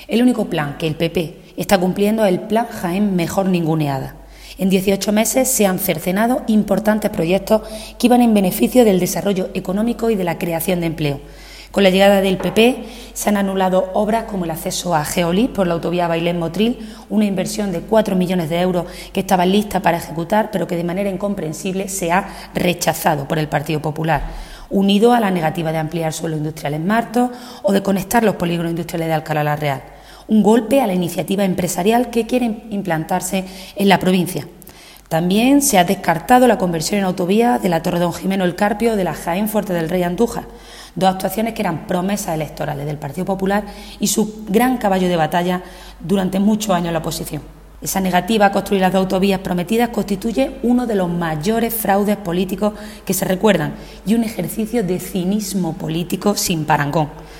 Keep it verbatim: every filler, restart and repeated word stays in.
El único plan que el P P está cumpliendo es el Plan Jaén Mejor Ninguneada. En dieciocho meses se han cercenado importantes proyectos que iban en beneficio del desarrollo económico y de la creación de empleo. Con la llegada del P P se han anulado obras como el acceso a Geolis por la autovía Bailén-Motril, una inversión de cuatro millones de euros que estaba lista para ejecutar, pero que de manera incomprensible se ha rechazado por el Partido Popular, unido a la negativa de ampliar suelo industrial en Martos o de conectar los polígonos industriales de Alcalá la Real. Un golpe a la iniciativa empresarial que quiere implantarse en la provincia. También se ha descartado la conversión en autovía de la Torre Don Jimeno El Carpio de la Jaén Fuerte del Rey Andújar, dos actuaciones que eran promesas electorales del Partido Popular y su gran caballo de batalla durante muchos años en la oposición. Esa negativa a construir las dos autovías prometidas constituye uno de los mayores fraudes políticos que se recuerdan y un ejercicio de cinismo político sin parangón.